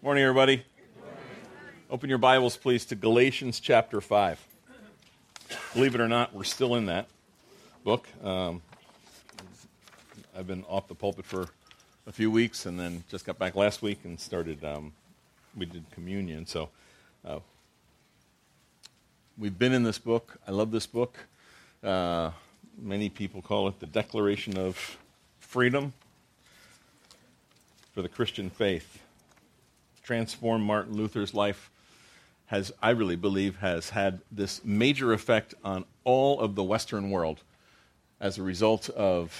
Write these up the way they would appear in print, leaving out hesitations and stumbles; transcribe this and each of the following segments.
Morning, everybody. Open your Bibles, please, to Galatians chapter 5. Believe it or not, we're still in that book. I've been off the pulpit for a few weeks and then just got back last week and started, we did communion. So we've been in this book. I love this book. Many people call it the Declaration of Freedom for the Christian faith. Transformed Martin Luther's life I really believe, has had this major effect on all of the Western world as a result of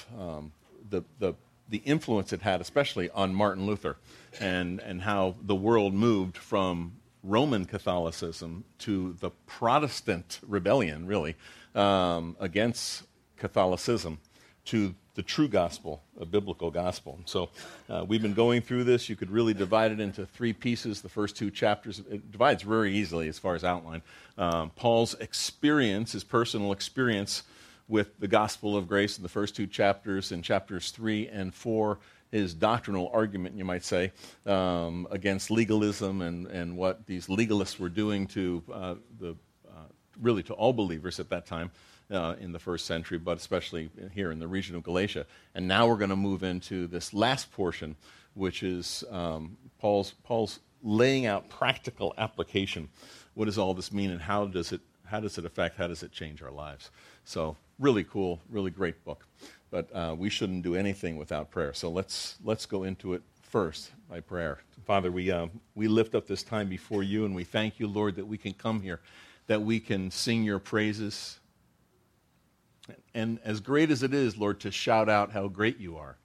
the influence it had, especially on Martin Luther, and how the world moved from Roman Catholicism to the Protestant rebellion, really, against Catholicism, to the true gospel, a biblical gospel. So we've been going through this. You could really divide it into three pieces. The first two chapters, it divides very easily as far as outline. Paul's experience, his personal experience with the gospel of grace in the first two chapters. In chapters 3 and 4, his doctrinal argument, you might say, against legalism and what these legalists were doing to really to all believers at that time. In the first century, but especially here in the region of Galatia. And now we're going to move into this last portion, which is Paul's laying out practical application. What does all this mean, and how does it affect, how does it change our lives? So really cool, really great book. But we shouldn't do anything without prayer. So let's go into it first by prayer. Father, we lift up this time before you, and we thank you, Lord, that we can come here, that we can sing your praises. And as great as it is, Lord, to shout out how great you are,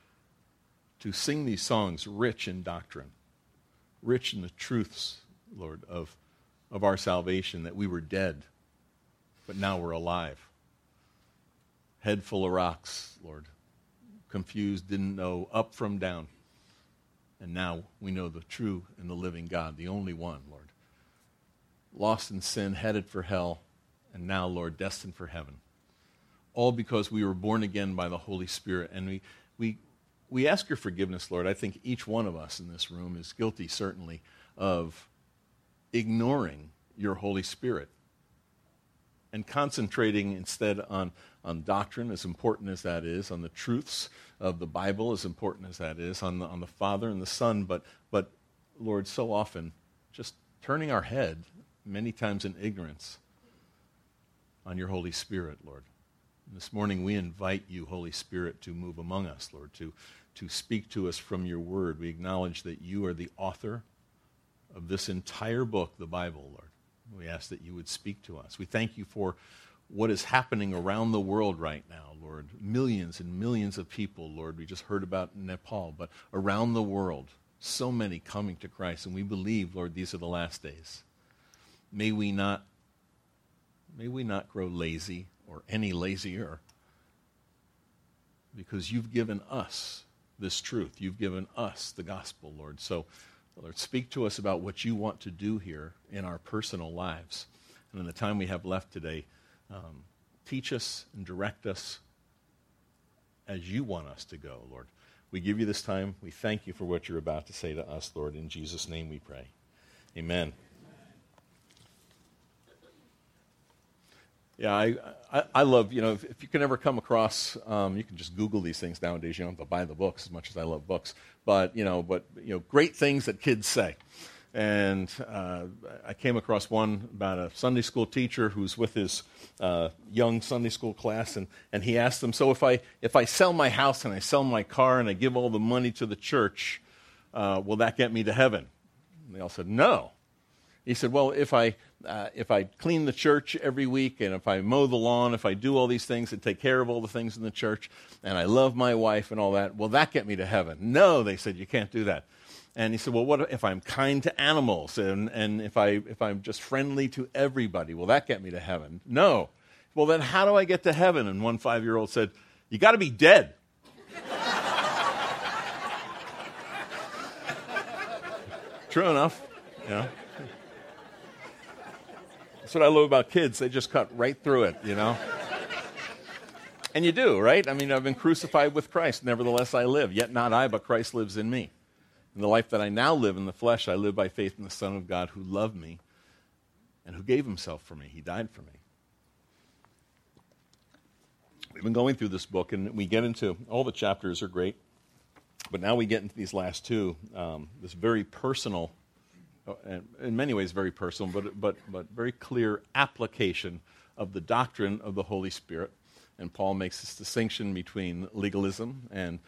to sing these songs rich in doctrine, rich in the truths, Lord, of our salvation, that we were dead, but now we're alive. Head full of rocks, Lord, confused, didn't know up from down. And now we know the true and the living God, the only one, Lord. Lost in sin, headed for hell, and now, Lord, destined for heaven. All because we were born again by the Holy Spirit. And we ask your forgiveness, Lord. I think each one of us in this room is guilty, certainly, of ignoring your Holy Spirit and concentrating instead on doctrine, as important as that is, on the truths of the Bible, as important as that is, on the Father and the Son. But Lord, so often just turning our head, many times in ignorance, on your Holy Spirit, Lord. This morning we invite you, Holy Spirit, to move among us, Lord, to speak to us from your word. We acknowledge that you are the author of this entire book, the Bible, Lord. We ask that you would speak to us. We thank you for what is happening around the world right now, Lord. Millions and millions of people, Lord. We just heard about Nepal, but around the world, so many coming to Christ. And we believe, Lord, these are the last days. May we not grow lazy or any lazier, because you've given us this truth. You've given us the gospel, Lord. So, Lord, speak to us about what you want to do here in our personal lives. And in the time we have left today, teach us and direct us as you want us to go, Lord. We give you this time. We thank you for what you're about to say to us, Lord. In Jesus' name we pray. Amen. Yeah, I love, if you can ever come across, you can just Google these things nowadays. You don't have to buy the books as much as I love books. But great things that kids say. And I came across one about a Sunday school teacher who's with his young Sunday school class, and he asked them, so if I sell my house and I sell my car and I give all the money to the church, will that get me to heaven? And they all said, no. He said, well, if I clean the church every week, and if I mow the lawn, if I do all these things and take care of all the things in the church, and I love my wife and all that, will that get me to heaven? No, they said, you can't do that. And he said, well, what if I'm kind to animals, and if I'm just friendly to everybody, will that get me to heaven? No. Well, then how do I get to heaven? And one 5-year-old said, you got to be dead. True enough, That's what I love about kids. They just cut right through it, And you do, right? I mean, I've been crucified with Christ. Nevertheless, I live. Yet not I, but Christ lives in me. And the life that I now live in the flesh, I live by faith in the Son of God who loved me and who gave himself for me. He died for me. We've been going through this book, and we get into, all the chapters are great, but now we get into these last two, this very personal, and in many ways very personal, but very clear application of the doctrine of the Holy Spirit. And Paul makes this distinction between legalism and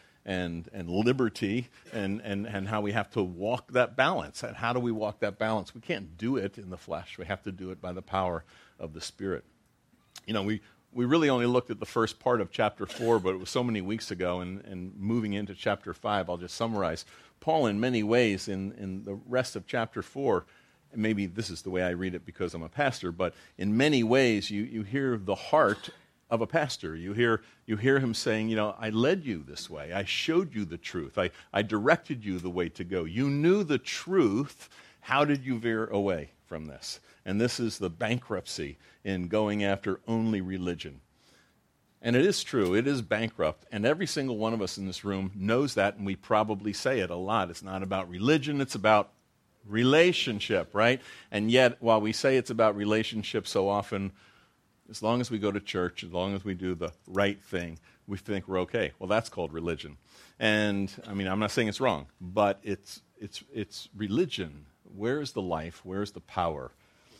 liberty and how we have to walk that balance. And how do we walk that balance? We can't do it in the flesh. We have to do it by the power of the Spirit. You know, we really only looked at the first part of chapter 4, but it was so many weeks ago, and moving into chapter 5, I'll just summarize. Paul, in many ways, in the rest of chapter 4, and maybe this is the way I read it because I'm a pastor, but in many ways you hear the heart of a pastor. You hear him saying, you know, I led you this way. I showed you the truth. I directed you the way to go. You knew the truth. How did you veer away from this? And this is the bankruptcy in going after only religion. And it is true. It is bankrupt. And every single one of us in this room knows that, and we probably say it a lot. It's not about religion. It's about relationship, right? And yet, while we say it's about relationship so often, as long as we go to church, as long as we do the right thing, we think we're okay. Well, that's called religion. And, I mean, I'm not saying it's wrong, but it's religion. Where is the life? Where is the power?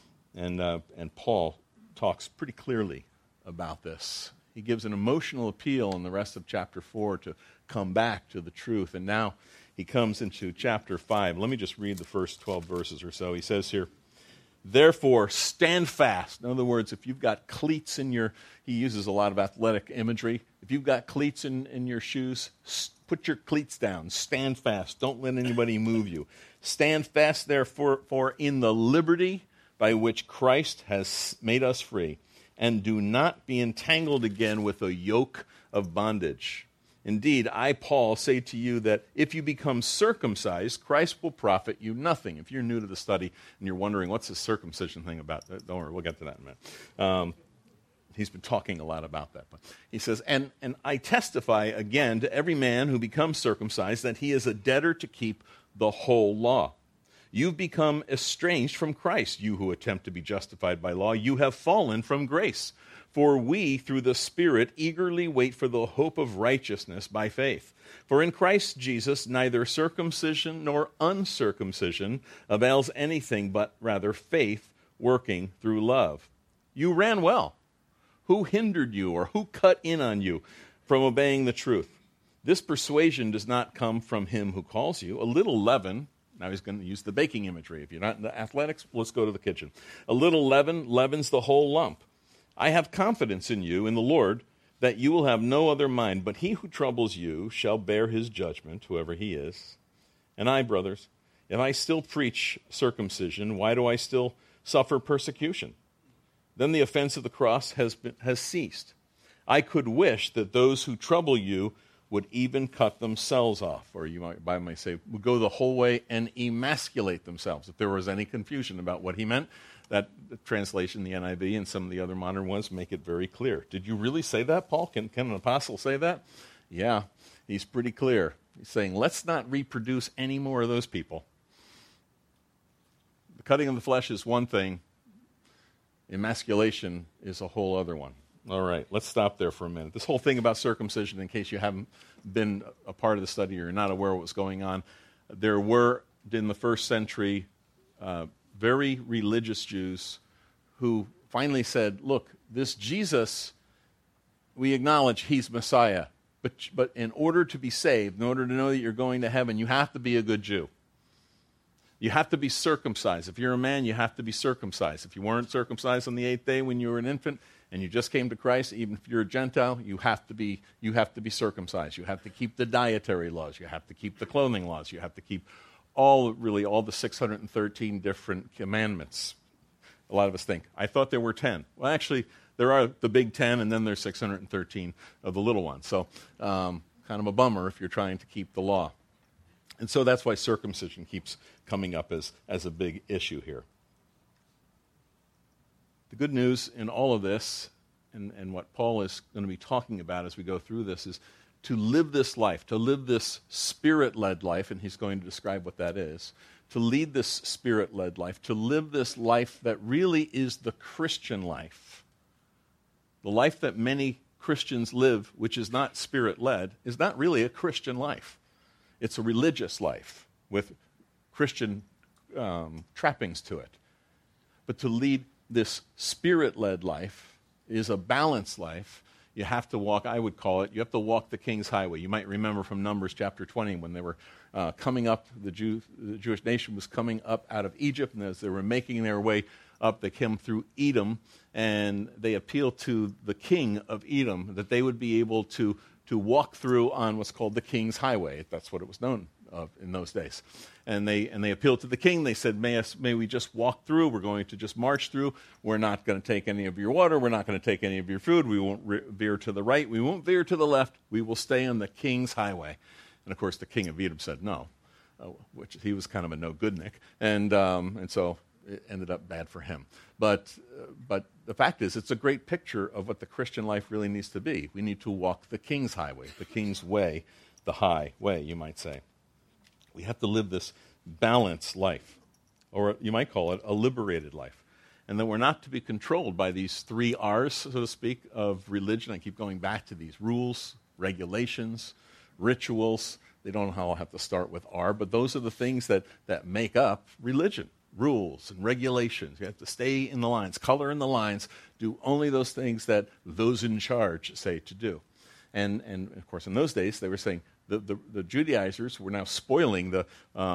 And Paul talks pretty clearly about this. He gives an emotional appeal in the rest of chapter 4 to come back to the truth. And now he comes into chapter 5. Let me just read the first 12 verses or so. He says here, therefore, stand fast. In other words, if you've got cleats in your, he uses a lot of athletic imagery. If you've got cleats in your shoes, put your cleats down. Stand fast. Don't let anybody move you. Stand fast, therefore, for in the liberty by which Christ has made us free, and do not be entangled again with a yoke of bondage. Indeed, I, Paul, say to you that if you become circumcised, Christ will profit you nothing. If you're new to the study and you're wondering, what's this circumcision thing about? Don't worry, we'll get to that in a minute. He's been talking a lot about that. But he says, and I testify again to every man who becomes circumcised that he is a debtor to keep the whole law. You've become estranged from Christ, you who attempt to be justified by law. You have fallen from grace. For we, through the Spirit, eagerly wait for the hope of righteousness by faith. For in Christ Jesus, neither circumcision nor uncircumcision avails anything, but rather faith working through love. You ran well. Who hindered you, or who cut in on you from obeying the truth? This persuasion does not come from him who calls you. A little leaven, now he's going to use the baking imagery. If you're not into athletics, let's go to the kitchen. A little leaven leavens the whole lump. I have confidence in you, in the Lord, that you will have no other mind, but he who troubles you shall bear his judgment, whoever he is. And I, brothers, if I still preach circumcision, why do I still suffer persecution? Then the offense of the cross has ceased. I could wish that those who trouble you would even cut themselves off, or you might say, would go the whole way and emasculate themselves. If there was any confusion about what he meant, that translation, the NIV, and some of the other modern ones make it very clear. Did you really say that, Paul? Can an apostle say that? Yeah, he's pretty clear. He's saying, let's not reproduce any more of those people. The cutting of the flesh is one thing. Emasculation is a whole other one. All right, let's stop there for a minute. This whole thing about circumcision, in case you haven't been a part of the study or you're not aware of what's going on, there were, in the first century, very religious Jews who finally said, look, this Jesus, we acknowledge he's Messiah, but in order to be saved, in order to know that you're going to heaven, you have to be a good Jew. You have to be circumcised. If you're a man, you have to be circumcised. If you weren't circumcised on the 8th day when you were an infant and you just came to Christ, even if you're a Gentile, you have to be circumcised. You have to keep the dietary laws. You have to keep the clothing laws. You have to keep all the 613 different commandments. A lot of us think, I thought there were 10. Well, actually, there are the big 10, and then there's 613 of the little ones. So kind of a bummer if you're trying to keep the law. And so that's why circumcision keeps coming up as a big issue here. The good news in all of this, and what Paul is going to be talking about as we go through this, is to live this life, to live this Spirit-led life, and he's going to describe what that is, to lead this Spirit-led life, to live this life that really is the Christian life. The life that many Christians live, which is not Spirit-led, is not really a Christian life. It's a religious life with Christian trappings to it. But to lead this Spirit-led life is a balanced life. You have to walk, I would call it, you have to walk the King's Highway. You might remember from Numbers chapter 20 when they were coming up, the Jewish nation was coming up out of Egypt, and as they were making their way up, they came through Edom, and they appealed to the king of Edom that they would be able to walk through on what's called the King's Highway. That's what it was known of in those days. And they appealed to the king. They said, may we just walk through? We're going to just march through. We're not going to take any of your water. We're not going to take any of your food. We won't veer to the right. We won't veer to the left. We will stay on the King's Highway. And, of course, the king of Edom said no, which he was kind of a no-goodnik. And so it ended up bad for him. But the fact is, it's a great picture of what the Christian life really needs to be. We need to walk the King's Highway, the King's way, the high way, you might say. We have to live this balanced life, or you might call it a liberated life. And that we're not to be controlled by these 3 R's, so to speak, of religion. I keep going back to these rules, regulations, rituals. They don't all have to start with R, but those are the things that make up religion. Rules and regulations. You have to stay in the lines, color in the lines, do only those things that those in charge say to do. And of course, in those days, they were saying the Judaizers were now spoiling the,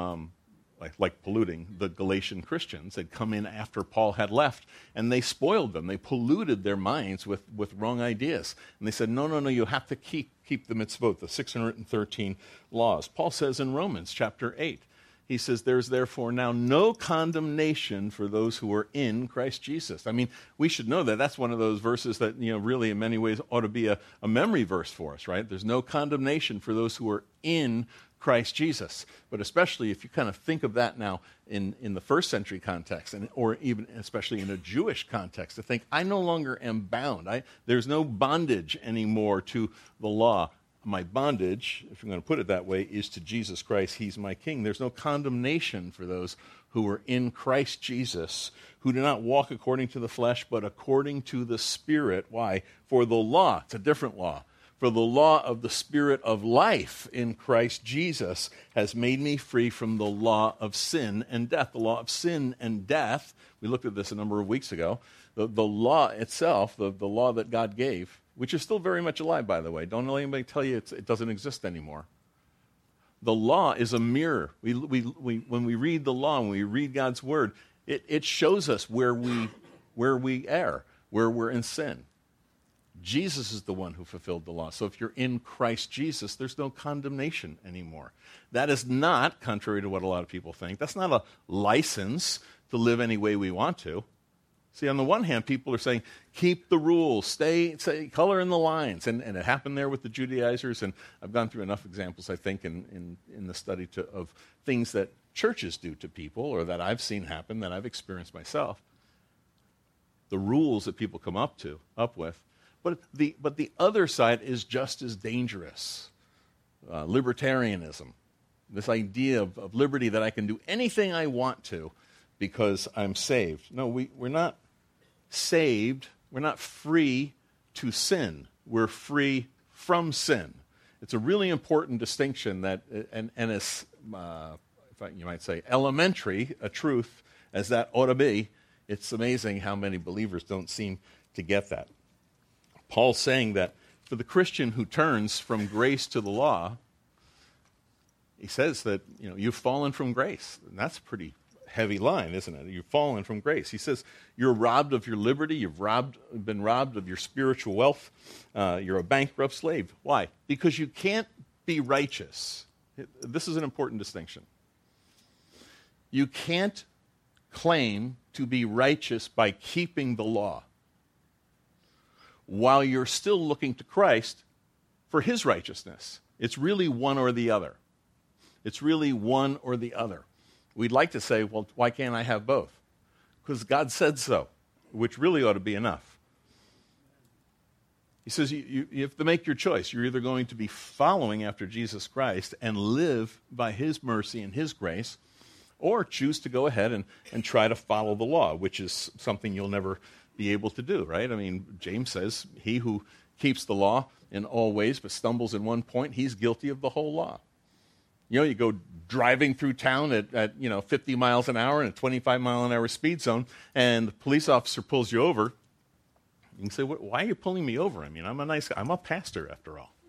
like polluting the Galatian Christians. They'd come in after Paul had left, and they spoiled them. They polluted their minds with wrong ideas. And they said, no, you have to keep the mitzvot, the 613 laws. Paul says in Romans chapter 8, he says, there's therefore now no condemnation for those who are in Christ Jesus. I mean, we should know that. That's one of those verses that, really in many ways ought to be a memory verse for us, right? There's no condemnation for those who are in Christ Jesus. But especially if you kind of think of that now in the first century context, or even especially in a Jewish context, to think, I no longer am bound. There's no bondage anymore to the law. My bondage, if you're going to put it that way, is to Jesus Christ. He's my King. There's no condemnation for those who are in Christ Jesus, who do not walk according to the flesh, but according to the Spirit. Why? For the law, it's a different law. For the law of the Spirit of life in Christ Jesus has made me free from the law of sin and death. The law of sin and death, we looked at this a number of weeks ago. The law itself, the law that God gave, which is still very much alive, by the way. Don't let anybody tell you it doesn't exist anymore. The law is a mirror. When we read the law, when we read God's word, it shows us where we err, where we're in sin. Jesus is the one who fulfilled the law. So if you're in Christ Jesus, there's no condemnation anymore. That is not, contrary to what a lot of people think, that's not a license to live any way we want to. See, on the one hand, people are saying, keep the rules, stay color in the lines. And it happened there with the Judaizers, and I've gone through enough examples, I think, in the study of things that churches do to people, or that I've seen happen, that I've experienced myself. The rules that people come up with. But the other side is just as dangerous. Libertarianism, this idea of liberty that I can do anything I want to because I'm saved. No, we're not saved. We're not free to sin. We're free from sin. It's a really important distinction that, and as you might say, elementary a truth as that ought to be. It's amazing how many believers don't seem to get that. Paul's saying that for the Christian who turns from grace to the law, he says that you've fallen from grace. And that's a pretty heavy line, isn't it? You've fallen from grace. He says you're robbed of your liberty. You've been robbed of your spiritual wealth. You're a bankrupt slave. Why? Because you can't be righteous. This is an important distinction. You can't claim to be righteous by keeping the law, while you're still looking to Christ for his righteousness. It's really one or the other. It's really one or the other. We'd like to say, well, why can't I have both? Because God said so, which really ought to be enough. He says you have to make your choice. You're either going to be following after Jesus Christ and live by his mercy and his grace, or choose to go ahead and try to follow the law, which is something you'll never be able to do, right? I mean, James says, he who keeps the law in all ways but stumbles in one point, he's guilty of the whole law. You know, you go driving through town at 50 miles an hour in a 25-mile-an-hour speed zone, and the police officer pulls you over. You can say, why are you pulling me over? I mean, I'm a nice guy. I'm a pastor, after all.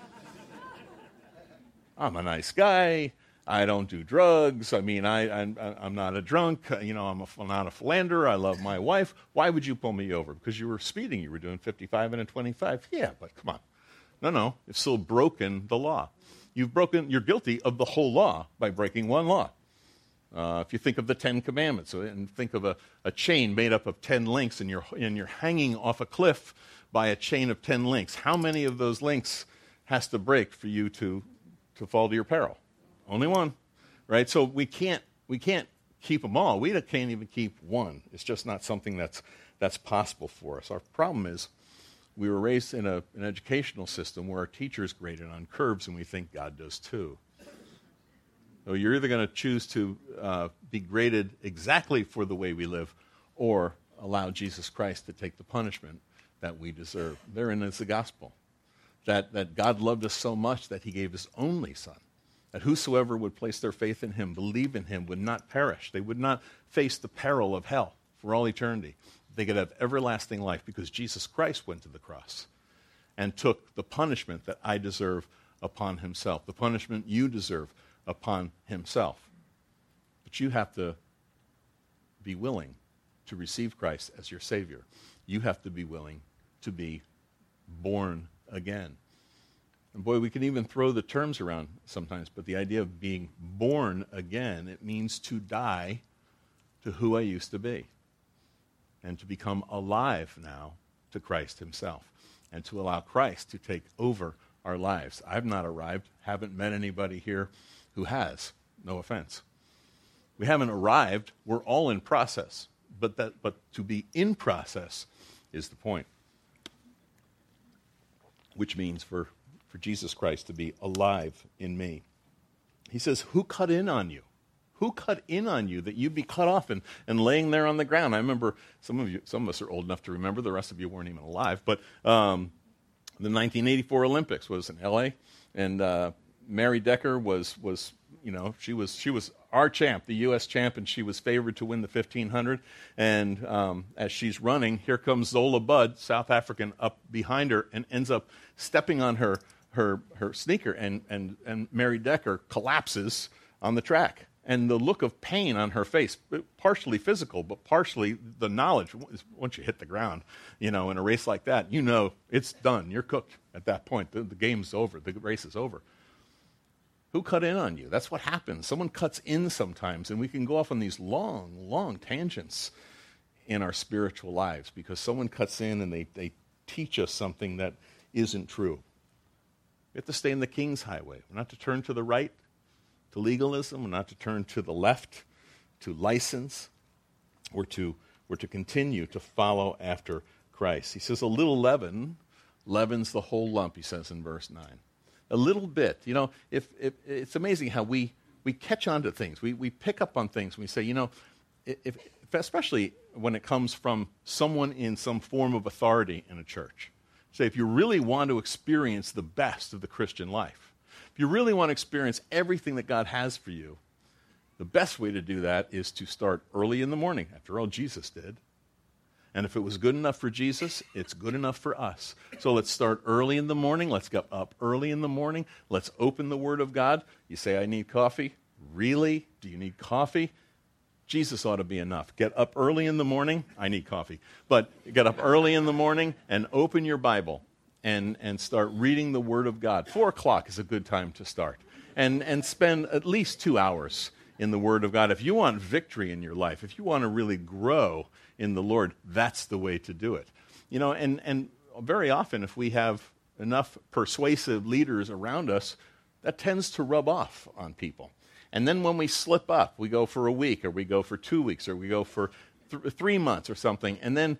I'm a nice guy. I don't do drugs. I mean, I'm not a drunk. You know, I'm not a philanderer. I love my wife. Why would you pull me over? Because you were speeding. You were doing 55 and a 25. Yeah, but come on. No. You've still broken the law. You're guilty of the whole law by breaking one law. If you think of the 10 Commandments and think of a chain made up of 10 links and you're hanging off a cliff by a chain of 10 links, how many of those links has to break for you to fall to your peril? Only one, right? So we can't keep them all. We can't even keep one. It's just not something that's possible for us. Our problem is we were raised in an educational system where our teachers graded on curves, and we think God does too. So you're either going to choose to be graded exactly for the way we live, or allow Jesus Christ to take the punishment that we deserve. Therein is the gospel, that God loved us so much that he gave his only Son, that whosoever would place their faith in him, believe in him, would not perish. They would not face the peril of hell for all eternity. They could have everlasting life because Jesus Christ went to the cross and took the punishment that I deserve upon himself, the punishment you deserve upon himself. But you have to be willing to receive Christ as your Savior. You have to be willing to be born again. And boy, we can even throw the terms around sometimes, but the idea of being born again, it means to die to who I used to be and to become alive now to Christ himself and to allow Christ to take over our lives. I've not arrived, haven't met anybody here who has, no offense. We haven't arrived, we're all in process, but to be in process is the point, which means for Jesus Christ to be alive in me. He says, who cut in on you? Who cut in on you that you'd be cut off and laying there on the ground? I remember some of us are old enough to remember, the rest of you weren't even alive, but the 1984 Olympics was in L.A., and Mary Decker was she was our champ, the U.S. champ, and she was favored to win the 1500. And as she's running, here comes Zola Budd, South African, up behind her and ends up stepping on her sneaker, and Mary Decker collapses on the track. And the look of pain on her face, partially physical, but partially the knowledge, once you hit the ground, in a race like that, it's done. You're cooked at that point. The game's over. The race is over. Who cut in on you? That's what happens. Someone cuts in sometimes, and we can go off on these long, long tangents in our spiritual lives because someone cuts in and they teach us something that isn't true. We have to stay in the King's highway. We're not to turn to the right, to legalism. We're not to turn to the left, to license. We're to continue to follow after Christ. He says a little leaven leavens the whole lump, he says in verse 9. A little bit. If it's amazing how we catch on to things. We pick up on things. We say, if especially when it comes from someone in some form of authority in a church. Say, if you really want to experience the best of the Christian life, if you really want to experience everything that God has for you, the best way to do that is to start early in the morning. After all, Jesus did. And if it was good enough for Jesus, it's good enough for us. So let's start early in the morning. Let's get up early in the morning. Let's open the Word of God. You say, I need coffee. Really? Do you need coffee? Jesus ought to be enough. Get up early in the morning. I need coffee. But get up early in the morning and open your Bible and start reading the Word of God. 4 o'clock is a good time to start. And spend at least 2 hours in the Word of God. If you want victory in your life, if you want to really grow in the Lord, that's the way to do it. And very often if we have enough persuasive leaders around us, that tends to rub off on people. And then when we slip up, we go for a week, or we go for 2 weeks, or we go for 3 months or something, and then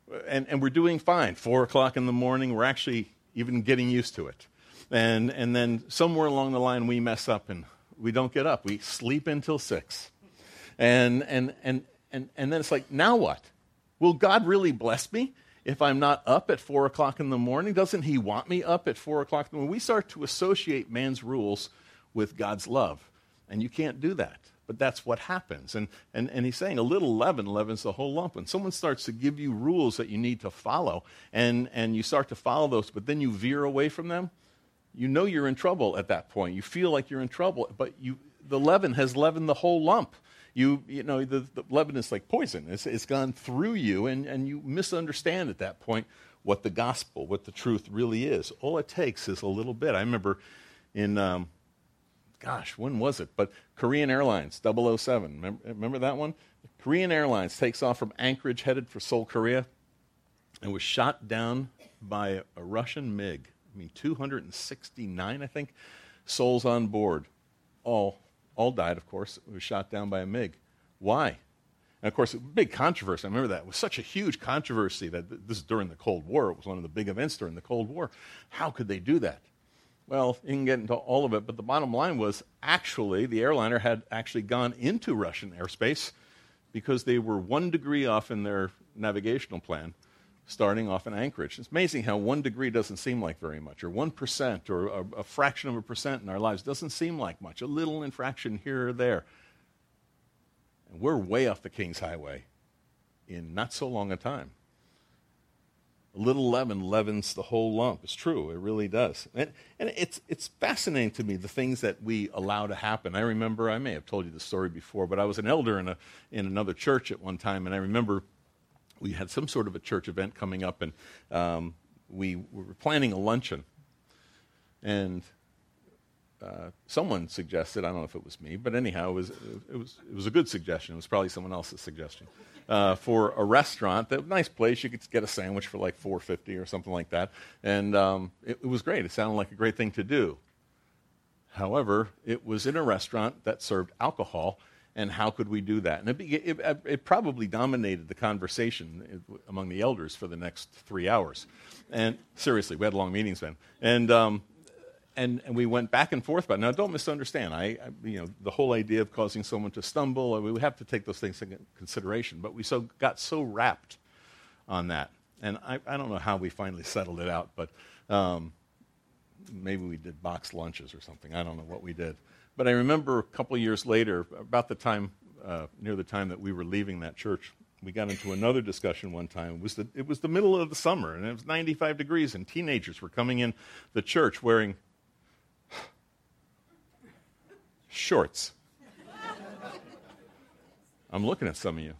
and we're doing fine. 4 o'clock in the morning, we're actually even getting used to it. And then somewhere along the line, we mess up and we don't get up. We sleep until 6. And then it's like, now what? Will God really bless me if I'm not up at 4 o'clock in the morning? Doesn't he want me up at 4 o'clock in the morning? We start to associate man's rules with God's love. And you can't do that. But that's what happens. And he's saying a little leaven leavens the whole lump. When someone starts to give you rules that you need to follow, and you start to follow those, but then you veer away from them, you know you're in trouble at that point. You feel like you're in trouble, but the leaven has leavened the whole lump. The leaven is like poison. It's gone through you, and you misunderstand at that point what the gospel, what the truth really is. All it takes is a little bit. I remember in... when was it? But Korean Airlines, 007. Remember that one? Korean Airlines takes off from Anchorage, headed for Seoul, Korea, and was shot down by a Russian MiG. 269, I think, souls on board. All died, of course. It was shot down by a MiG. Why? And, of course, a big controversy. I remember that. It was such a huge controversy that this is during the Cold War. It was one of the big events during the Cold War. How could they do that? Well, you can get into all of it, but the bottom line was actually the airliner had actually gone into Russian airspace because they were 1 degree off in their navigational plan, starting off in Anchorage. It's amazing how 1 degree doesn't seem like very much, or 1%, or a fraction of a percent in our lives doesn't seem like much, a little infraction here or there. And we're way off the King's Highway in not so long a time. A little leaven leavens the whole lump. It's true. It really does. And it's fascinating to me, the things that we allow to happen. I remember, I may have told you the story before, but I was an elder in another church at one time, and I remember we had some sort of a church event coming up, and we were planning a luncheon. And someone suggested, I don't know if it was me, but anyhow, it was a good suggestion. It was probably someone else's suggestion. For a restaurant, a nice place, you could get a sandwich for like $4.50 or something like that, and it was great. It sounded like a great thing to do. However, it was in a restaurant that served alcohol, and how could we do that? And it probably dominated the conversation among the elders for the next 3 hours. And seriously, we had long meetings then, and we went back and forth about it. Now, don't misunderstand. The whole idea of causing someone to stumble, we have to take those things into consideration. But we got so wrapped on that. And I don't know how we finally settled it out, but maybe we did boxed lunches or something. I don't know what we did. But I remember a couple of years later, about the time, near the time that we were leaving that church, we got into another discussion one time. It was the middle of the summer, and it was 95 degrees, and teenagers were coming in the church wearing shorts. I'm looking at some of you.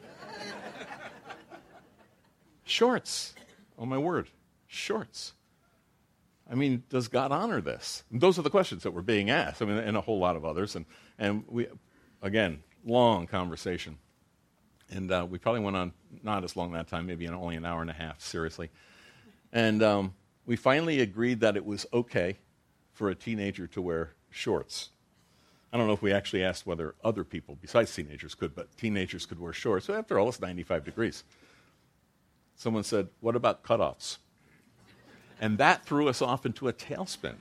Shorts. Oh, my word. Shorts. I mean, does God honor this? And those are the questions that were being asked. I mean, and a whole lot of others. And we, again, long conversation. And we probably went on not as long that time, maybe only an hour and a half, seriously. And we finally agreed that it was okay for a teenager to wear shorts. I don't know if we actually asked whether other people besides teenagers could, but teenagers could wear shorts. So after all, it's 95 degrees. Someone said, what about cutoffs? And that threw us off into a tailspin.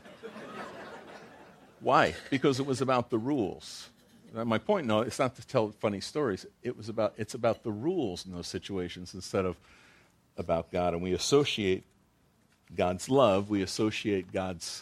Why? Because it was about the rules. Now, my point, no, it's not to tell funny stories. It's about the rules in those situations instead of about God. And we associate God's love, we associate God's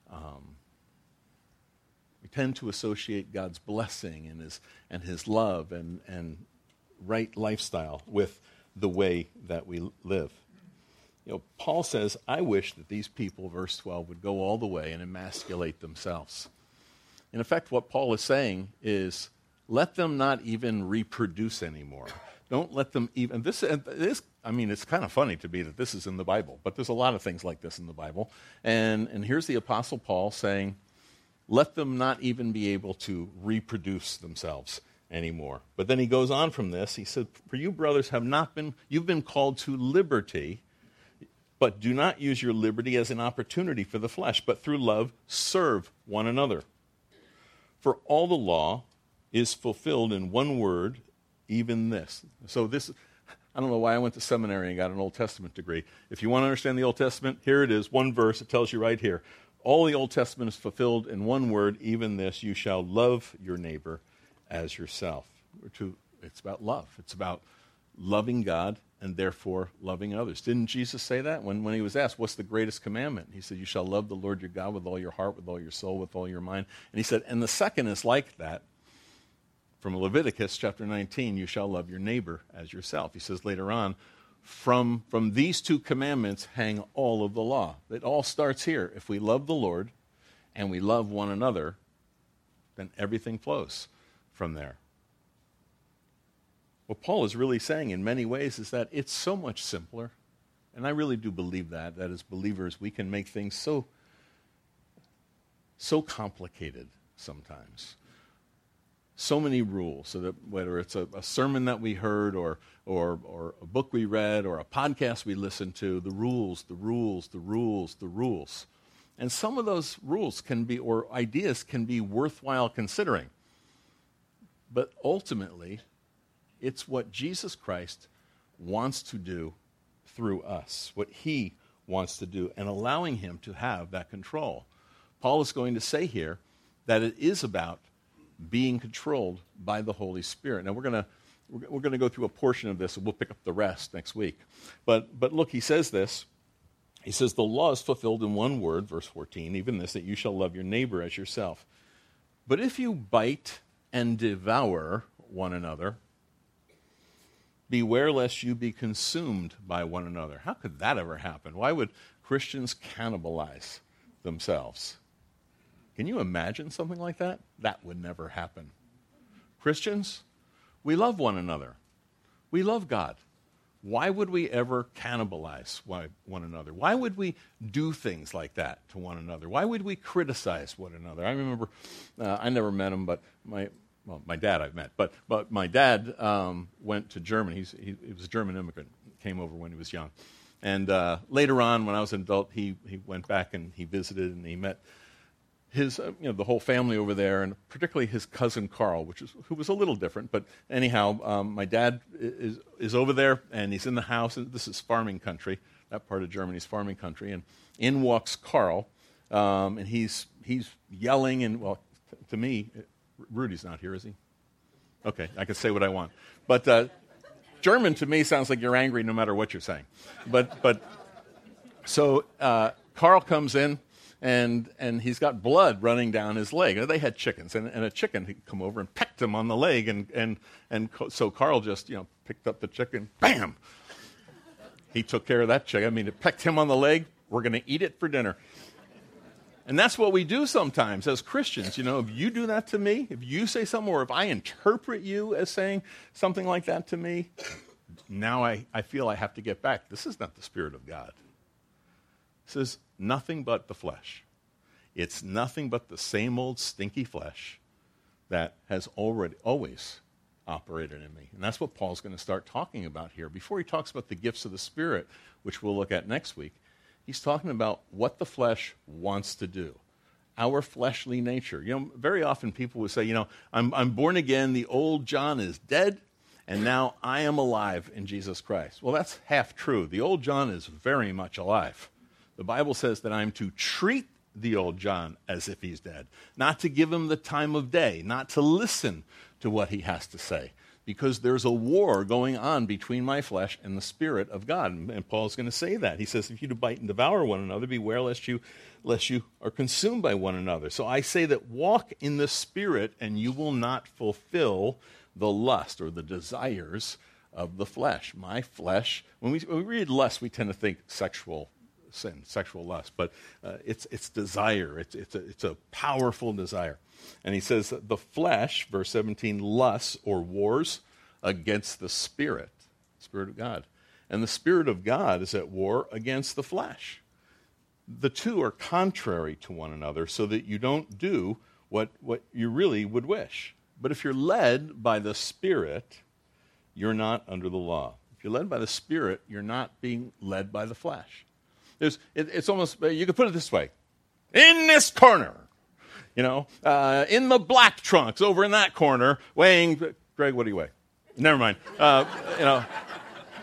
we tend to associate God's blessing and his love and right lifestyle with the way that we live. Paul says, I wish that these people, verse 12, would go all the way and emasculate themselves. In effect, what Paul is saying is, let them not even reproduce anymore. Don't let them even, it's kind of funny to me that this is in the Bible, but there's a lot of things like this in the Bible. And here's the Apostle Paul saying, let them not even be able to reproduce themselves anymore. But then he goes on from this. He said, for you brothers you've been called to liberty, but do not use your liberty as an opportunity for the flesh, but through love serve one another. For all the law is fulfilled in one word, even this. So I don't know why I went to seminary and got an Old Testament degree. If you want to understand the Old Testament, here it is, one verse. It tells you right here. All the Old Testament is fulfilled in one word, even this: you shall love your neighbor as yourself. It's about love. It's about loving God and therefore loving others. Didn't Jesus say that when he was asked, what's the greatest commandment? He said, you shall love the Lord your God with all your heart, with all your soul, with all your mind. And he said, and the second is like that. From Leviticus chapter 19, you shall love your neighbor as yourself. He says later on, from these two commandments hang all of the law. It all starts here. If we love the Lord and we love one another, then everything flows from there. What Paul is really saying in many ways is that it's so much simpler. And I really do believe that as believers we can make things so complicated sometimes. So many rules, so that whether it's a sermon that we heard or a book we read or a podcast we listened to, the rules. And some of those rules can be, or ideas can be worthwhile considering. But ultimately, it's what Jesus Christ wants to do through us, what he wants to do, and allowing him to have that control. Paul is going to say here that it is about being controlled by the Holy Spirit. Now we're going to go through a portion of this, and we'll pick up the rest next week. But look, he says this. He says, the law is fulfilled in one word, verse 14, even this, that you shall love your neighbor as yourself. But if you bite and devour one another, beware lest you be consumed by one another. How could that ever happen? Why would Christians cannibalize themselves? Can you imagine something like that? That would never happen. Christians, we love one another. We love God. Why would we ever cannibalize one another? Why would we do things like that to one another? Why would we criticize one another? I remember, I never met him, but my dad I've met. But my dad went to Germany. He was a German immigrant. Came over when he was young. And later on, when I was an adult, he went back and he visited and he met his, the whole family over there, and particularly his cousin Carl, who was a little different. But anyhow, my dad is over there, and he's in the house, and this is farming country. That part of Germany is farming country, and in walks Carl, and he's yelling, and well, to me, Rudy's not here, is he? Okay, I can say what I want, but German to me sounds like you're angry no matter what you're saying. So Carl comes in. And he's got blood running down his leg. They had chickens, and a chicken had come over and pecked him on the leg, so Carl just picked up the chicken, bam! He took care of that chicken. I mean, it pecked him on the leg. We're going to eat it for dinner. And that's what we do sometimes as Christians. If you do that to me, if you say something, or if I interpret you as saying something like that to me, now I feel I have to get back. This is not the Spirit of God. This is nothing but the flesh. It's nothing but the same old stinky flesh that has always operated in me. And that's what Paul's going to start talking about here. Before he talks about the gifts of the Spirit, which we'll look at next week, he's talking about what the flesh wants to do. Our fleshly nature. Very often people will say, I'm born again, the old John is dead, and now I am alive in Jesus Christ. Well, that's half true. The old John is very much alive. The Bible says that I'm to treat the old John as if he's dead, not to give him the time of day, not to listen to what he has to say, because there's a war going on between my flesh and the Spirit of God. And Paul's going to say that. He says, if you bite and devour one another, beware lest you are consumed by one another. So I say that walk in the Spirit, and you will not fulfill the lust or the desires of the flesh. My flesh, when we read lust, we tend to think sexual sin, sexual lust, but it's desire. It's a powerful desire. And he says the flesh, verse 17, lusts or wars against the Spirit of God. And the Spirit of God is at war against the flesh. The two are contrary to one another, so that you don't do what you really would wish. But if you're led by the Spirit, you're not under the law. If you're led by the Spirit, you're not being led by the flesh. It's almost, you could put it this way. In this corner, in the black trunks over in that corner, weighing, Greg, what do you weigh? Never mind.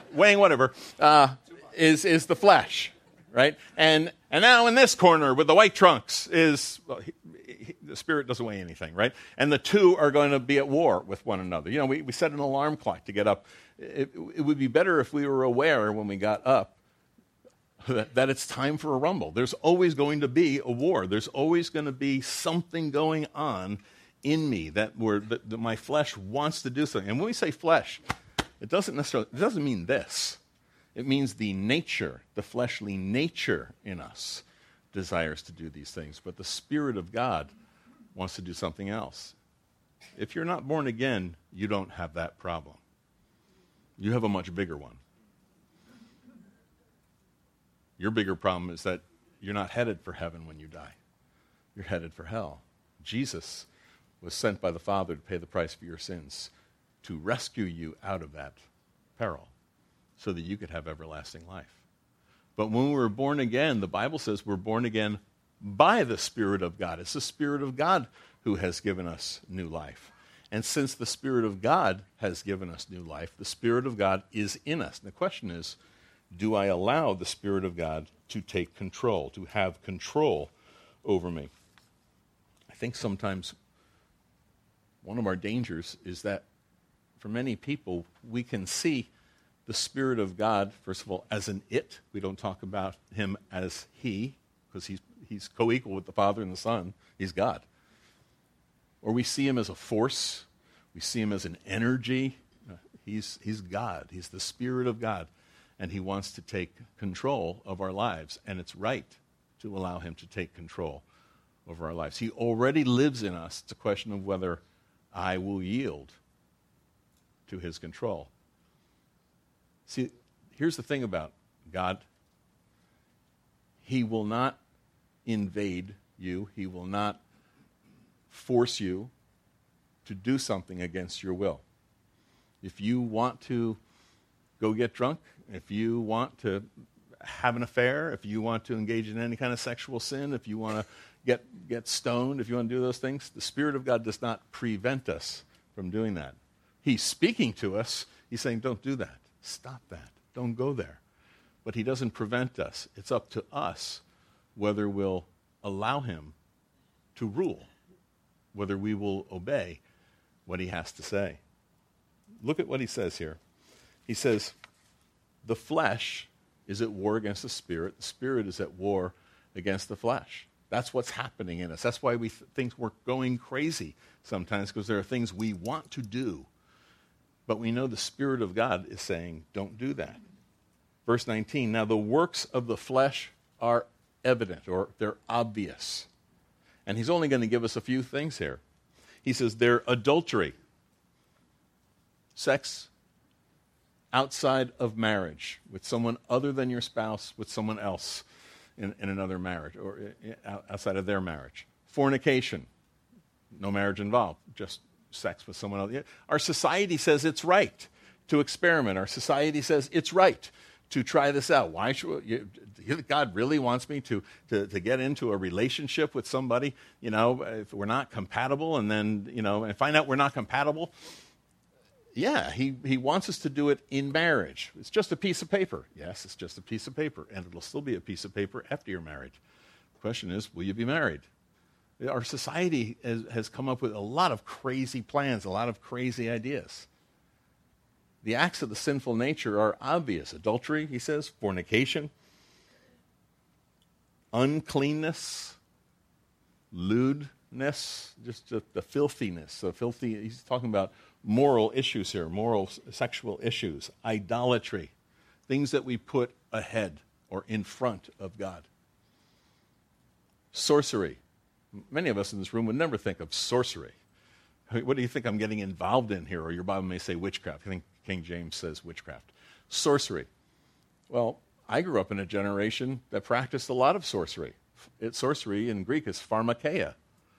weighing whatever, is the flesh, right? And now in this corner with the white trunks is, the spirit doesn't weigh anything, right? And the two are going to be at war with one another. We set an alarm clock to get up. It would be better if we were aware when we got up that it's time for a rumble. There's always going to be a war. There's always going to be something going on in me that my flesh wants to do something. And when we say flesh, it doesn't mean this. It means the nature, the fleshly nature in us desires to do these things. But the Spirit of God wants to do something else. If you're not born again, you don't have that problem. You have a much bigger one. Your bigger problem is that you're not headed for heaven when you die. You're headed for hell. Jesus was sent by the Father to pay the price for your sins, to rescue you out of that peril, so that you could have everlasting life. But when we're born again, the Bible says we're born again by the Spirit of God. It's the Spirit of God who has given us new life. And since the Spirit of God has given us new life, the Spirit of God is in us. And the question is, do I allow the Spirit of God to take control, to have control over me? I think sometimes one of our dangers is that for many people, we can see the Spirit of God, first of all, as an it. We don't talk about him as he, because he's co-equal with the Father and the Son. He's God. Or we see him as a force. We see him as an energy. He's God. He's the Spirit of God. And he wants to take control of our lives. And it's right to allow him to take control over our lives. He already lives in us. It's a question of whether I will yield to his control. See, here's the thing about God. He will not invade you. He will not force you to do something against your will. If you want to go get drunk, if you want to have an affair, if you want to engage in any kind of sexual sin, if you want to get stoned, if you want to do those things, the Spirit of God does not prevent us from doing that. He's speaking to us. He's saying, don't do that. Stop that. Don't go there. But he doesn't prevent us. It's up to us whether we'll allow him to rule, whether we will obey what he has to say. Look at what he says here. He says, the flesh is at war against the Spirit. The Spirit is at war against the flesh. That's what's happening in us. That's why we think we're going crazy sometimes, because there are things we want to do. But we know the Spirit of God is saying, don't do that. Verse 19, now the works of the flesh are evident, or they're obvious. And he's only going to give us a few things here. He says they're adultery, sex outside of marriage, with someone other than your spouse, with someone else in another marriage, or outside of their marriage. Fornication, no marriage involved, just sex with someone else. Our society says it's right to experiment. Our society says it's right to try this out. Why should God really wants me to get into a relationship with somebody, if we're not compatible, and then, and find out we're not compatible? Yeah, he wants us to do it in marriage. It's just a piece of paper. Yes, it's just a piece of paper, and it'll still be a piece of paper after you're married. The question is, will you be married? Our society has come up with a lot of crazy plans, a lot of crazy ideas. The acts of the sinful nature are obvious. Adultery, he says, fornication, uncleanness, lewdness, just the filthiness. He's talking about moral issues here, moral sexual issues, idolatry, things that we put ahead or in front of God. Sorcery. Many of us in this room would never think of sorcery. What do you think I'm getting involved in here? Or your Bible may say witchcraft. I think King James says witchcraft. Sorcery. Well, I grew up in a generation that practiced a lot of sorcery. Sorcery in Greek is pharmakeia.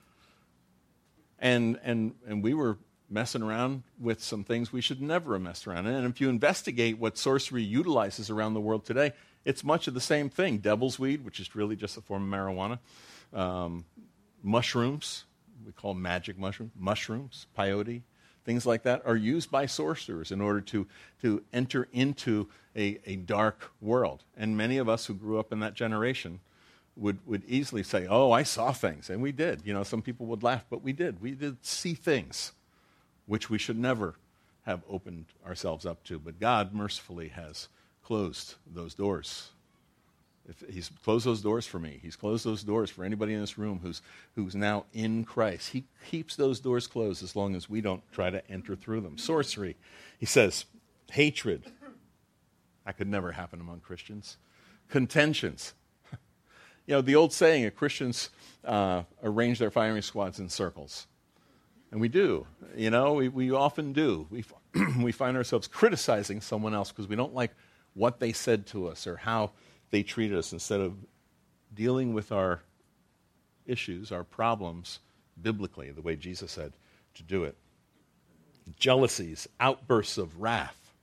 And we were messing around with some things we should never have messed around in. And if you investigate what sorcery utilizes around the world today, it's much of the same thing. Devil's weed, which is really just a form of marijuana. Mushrooms, we call magic mushrooms, peyote, things like that, are used by sorcerers in order to enter into a dark world. And many of us who grew up in that generation would easily say, oh, I saw things. And we did. You know, some people would laugh, but we did. We did see things which we should never have opened ourselves up to. But God mercifully has closed those doors. He's closed those doors for me. He's closed those doors for anybody in this room who's now in Christ. He keeps those doors closed as long as we don't try to enter through them. Sorcery, he says, hatred. That could never happen among Christians. Contentions. You know, the old saying, Christians arrange their firing squads in circles. And we do. You know, we often do. We find ourselves criticizing someone else because we don't like what they said to us or how they treated us, instead of dealing with our issues, our problems, biblically, the way Jesus said to do it. Jealousies, outbursts of wrath,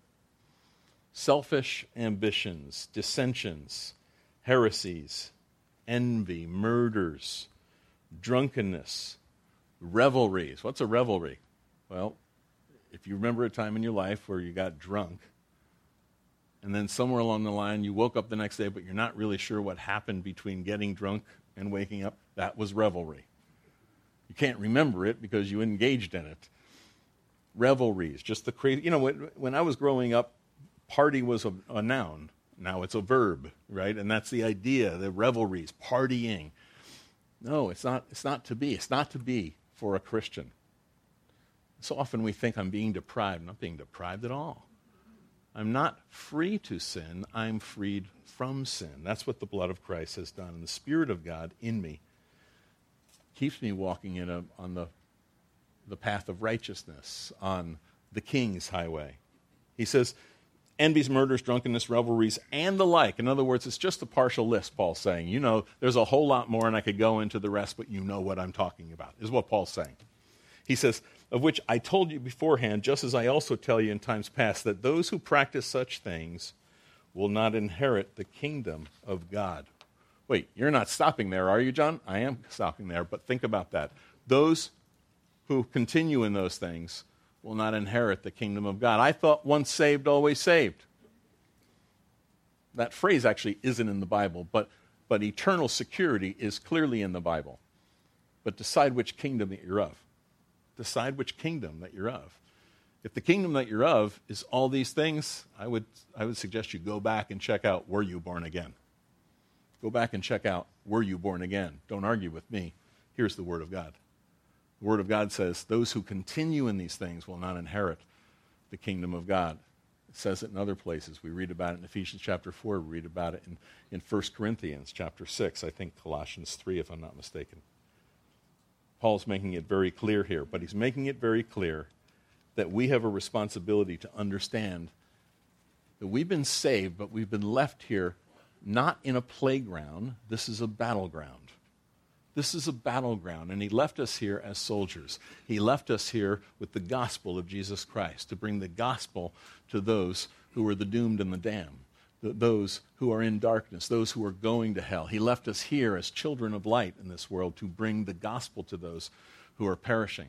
selfish ambitions, dissensions, heresies, envy, murders, drunkenness, revelries. What's a revelry? Well, if you remember a time in your life where you got drunk, and then somewhere along the line you woke up the next day, but you're not really sure what happened between getting drunk and waking up, that was revelry. You can't remember it because you engaged in it. Revelries, just the crazy. You know, when I was growing up, party was a noun. Now it's a verb, right? And that's the idea, the revelries, partying. No, it's not to be. It's not to be for a Christian. So often we think I'm being deprived. I'm not being deprived at all. I'm not free to sin. I'm freed from sin. That's what the blood of Christ has done. And the Spirit of God in me keeps me walking on the path of righteousness, on the King's highway. He says, envies, murders, drunkenness, revelries, and the like. In other words, it's just a partial list, Paul's saying. You know, there's a whole lot more, and I could go into the rest, but you know what I'm talking about, is what Paul's saying. He says, of which I told you beforehand, just as I also tell you in times past, that those who practice such things will not inherit the kingdom of God. Wait, you're not stopping there, are you, John? I am stopping there, but think about that. Those who continue in those things will not inherit the kingdom of God. I thought once saved, always saved. That phrase actually isn't in the Bible, but eternal security is clearly in the Bible. But decide which kingdom that you're of. Decide which kingdom that you're of. If the kingdom that you're of is all these things, I would suggest you go back and check out, were you born again? Go back and check out, were you born again? Don't argue with me. Here's the Word of God. The Word of God says, those who continue in these things will not inherit the kingdom of God. It says it in other places. We read about it in Ephesians chapter 4. We read about it in 1 Corinthians chapter 6. I think Colossians 3, if I'm not mistaken. Paul's making it very clear here, but he's making it very clear that we have a responsibility to understand that we've been saved, but we've been left here not in a playground. This is a battleground. This is a battleground, and he left us here as soldiers. He left us here with the gospel of Jesus Christ, to bring the gospel to those who are the doomed and the damned, those who are in darkness, those who are going to hell. He left us here as children of light in this world to bring the gospel to those who are perishing.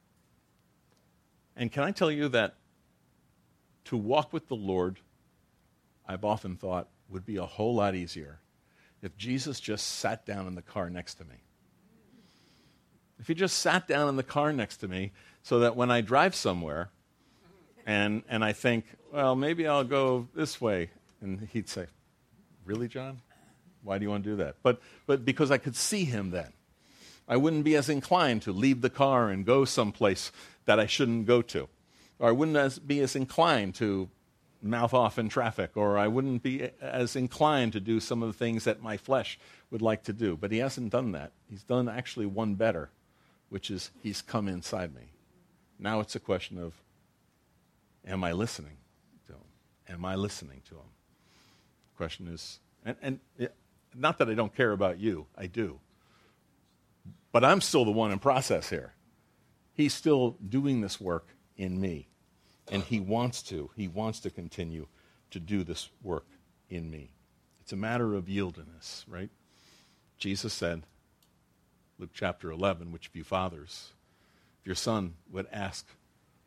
And can I tell you that to walk with the Lord, I've often thought, would be a whole lot easier if Jesus just sat down in the car next to me. If he just sat down in the car next to me so that when I drive somewhere and I think, well, maybe I'll go this way, and he'd say, really, John? Why do you want to do that? But because I could see him then. I wouldn't be as inclined to leave the car and go someplace that I shouldn't go to. Or I wouldn't be as inclined to mouth off in traffic. Or I wouldn't be as inclined to do some of the things that my flesh would like to do. But he hasn't done that. He's done actually one better, which is he's come inside me. Now it's a question of, am I listening to him? Am I listening to him? The question is, and not that I don't care about you, I do. But I'm still the one in process here. He's still doing this work in me. And he wants to continue to do this work in me. It's a matter of yieldedness, right? Jesus said, Luke chapter 11, which of you fathers, if your son would ask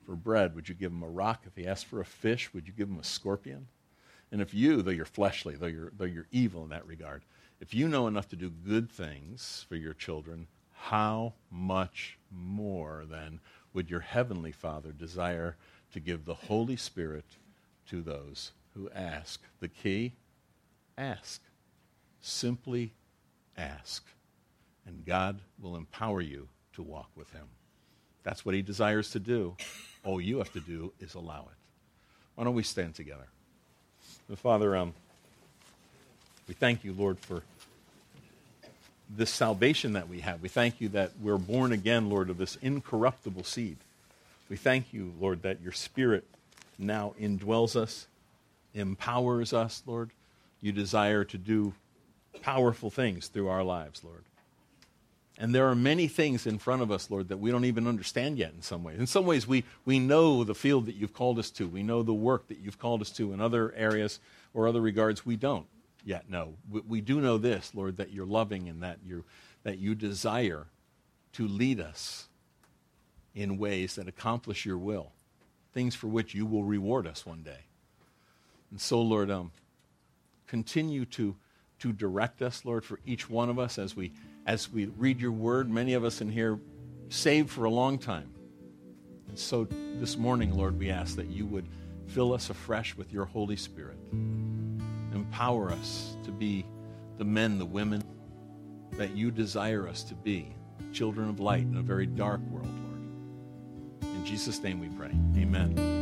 for bread, would you give him a rock? If he asked for a fish, would you give him a scorpion? And if you, though you're fleshly, though you're evil in that regard, if you know enough to do good things for your children, how much more then would your heavenly Father desire to give the Holy Spirit to those who ask? The key? Ask. Simply ask. And God will empower you to walk with him. That's what he desires to do. All you have to do is allow it. Why don't we stand together? Father, we thank you, Lord, for this salvation that we have. We thank you that we're born again, Lord, of this incorruptible seed. We thank you, Lord, that your Spirit now indwells us, empowers us, Lord. You desire to do powerful things through our lives, Lord. And there are many things in front of us, Lord, that we don't even understand yet in some ways. In some ways, we know the field that you've called us to. We know the work that you've called us to. In other areas or other regards, we don't yet know. We do know this, Lord, that you're loving and that you desire to lead us in ways that accomplish your will, things for which you will reward us one day. And so, Lord, continue to direct us, Lord, for each one of us as we read your word. Many of us in here saved for a long time. And so this morning, Lord, we ask that you would fill us afresh with your Holy Spirit. Empower us to be the men, the women that you desire us to be, children of light in a very dark world, Lord. In Jesus' name we pray. Amen.